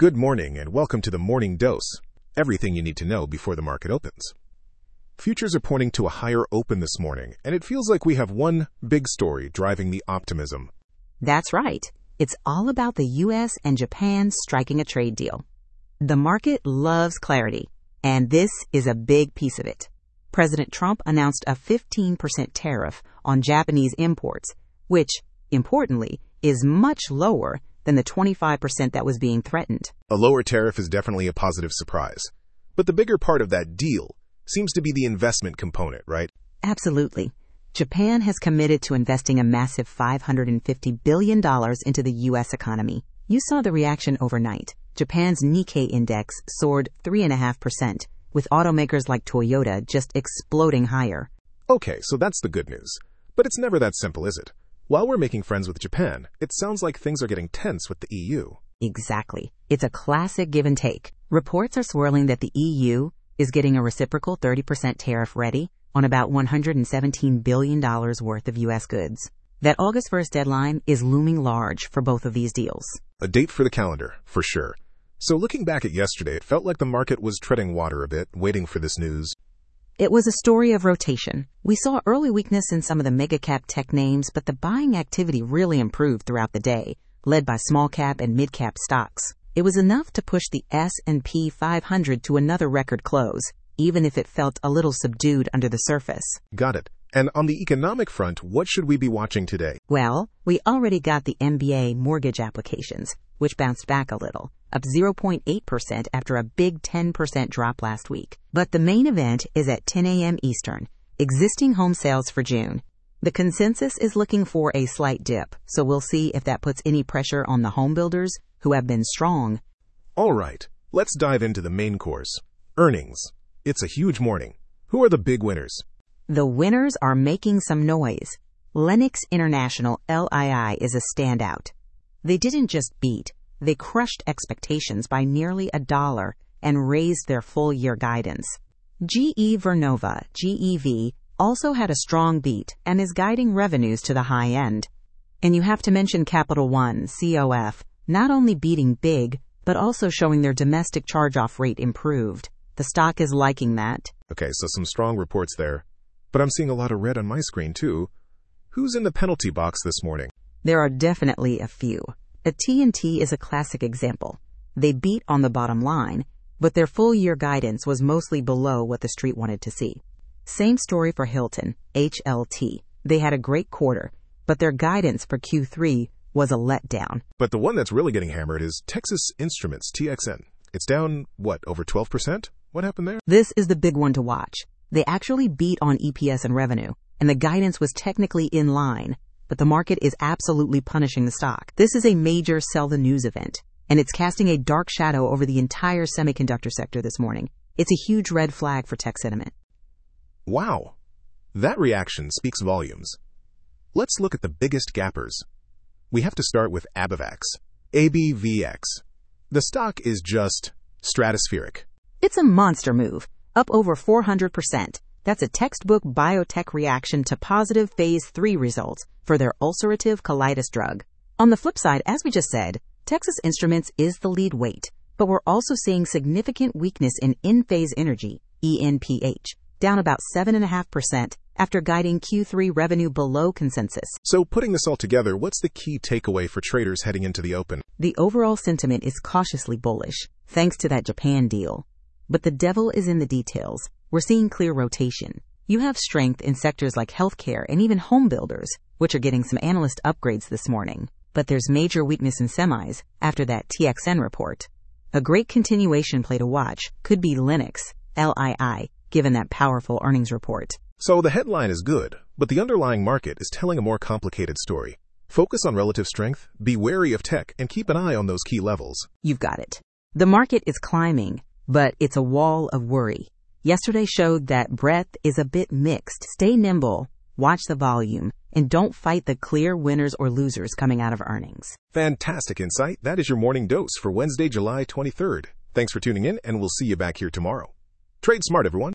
Good morning and welcome to the Morning Dose, everything you need to know before the market opens. Futures are pointing to a higher open this morning, and it feels like we have one big story driving the optimism. That's right. It's all about the U.S. and Japan striking a trade deal. The market loves clarity, and this is a big piece of it. President Trump announced a 15% tariff on Japanese imports, which, importantly, is much lower than the 25% that was being threatened. A lower tariff is definitely a positive surprise. But the bigger part of that deal seems to be the investment component, right? Absolutely. Japan has committed to investing a massive $550 billion into the U.S. economy. You saw the reaction overnight. Japan's Nikkei index soared 3.5%, with automakers like Toyota just exploding higher. Okay, so that's the good news. But it's never that simple, is it? While we're making friends with Japan, it sounds like things are getting tense with the EU. Exactly. It's a classic give and take. Reports are swirling that the EU is getting a reciprocal 30% tariff ready on about $117 billion worth of U.S. goods. That August 1st deadline is looming large for both of these deals. A date for the calendar, for sure. So looking back at yesterday, it felt like the market was treading water a bit, waiting for this news. It was a story of rotation. We saw early weakness in some of the mega-cap tech names, but the buying activity really improved throughout the day, led by small-cap and mid-cap stocks. It was enough to push the S&P 500 to another record close, even if it felt a little subdued under the surface. Got it. And on the economic front, what should we be watching today? Well, we already got the MBA mortgage applications, which bounced back a little, up 0.8% after a big 10% drop last week. But the main event is at 10 a.m. Eastern, existing home sales for June. The consensus is looking for a slight dip, so we'll see if that puts any pressure on the home builders who have been strong. All right, let's dive into the main course. Earnings. It's a huge morning. Who are the big winners? The winners are making some noise. Lennox International, LII, is a standout. They didn't just beat, they crushed expectations by nearly $1 and raised their full-year guidance. GE Vernova, GEV, also had a strong beat and is guiding revenues to the high end. And you have to mention Capital One, COF, not only beating big, but also showing their domestic charge-off rate improved. The stock is liking that. Okay, so some strong reports there. But I'm seeing a lot of red on my screen, too. Who's in the penalty box this morning? There are definitely a few. AT&T is a classic example. They beat on the bottom line, but their full-year guidance was mostly below what the street wanted to see. Same story for Hilton, HLT. They had a great quarter, but their guidance for Q3 was a letdown. But the one that's really getting hammered is Texas Instruments, TXN. It's down, over 12%? What happened there? This is the big one to watch. They actually beat on EPS and revenue, and the guidance was technically in line, but the market is absolutely punishing the stock. This is a major sell the news event, and it's casting a dark shadow over the entire semiconductor sector this morning. It's a huge red flag for tech sentiment. Wow. That reaction speaks volumes. Let's look at the biggest gappers. We have to start with Abivax, ABVX. The stock is just stratospheric. It's a monster move, up over 400%. That's a textbook biotech reaction to positive phase 3 results for their ulcerative colitis drug. On the flip side, as we just said, Texas Instruments is the lead weight, but we're also seeing significant weakness in Enphase Energy, ENPH, down about 7.5% after guiding Q3 revenue below consensus. So putting this all together, what's the key takeaway for traders heading into the open? The overall sentiment is cautiously bullish, thanks to that Japan deal. But the devil is in the details. We're seeing clear rotation. You have strength in sectors like healthcare and even home builders, which are getting some analyst upgrades this morning. But there's major weakness in semis after that TXN report. A great continuation play to watch could be Lennox, LII, given that powerful earnings report. So the headline is good, but the underlying market is telling a more complicated story. Focus on relative strength, be wary of tech, and keep an eye on those key levels. You've got it. The market is climbing, but it's a wall of worry. Yesterday showed that breadth is a bit mixed. Stay nimble, watch the volume, and don't fight the clear winners or losers coming out of earnings. Fantastic insight. That is your morning dose for Wednesday, July 23rd. Thanks for tuning in, and we'll see you back here tomorrow. Trade smart, everyone.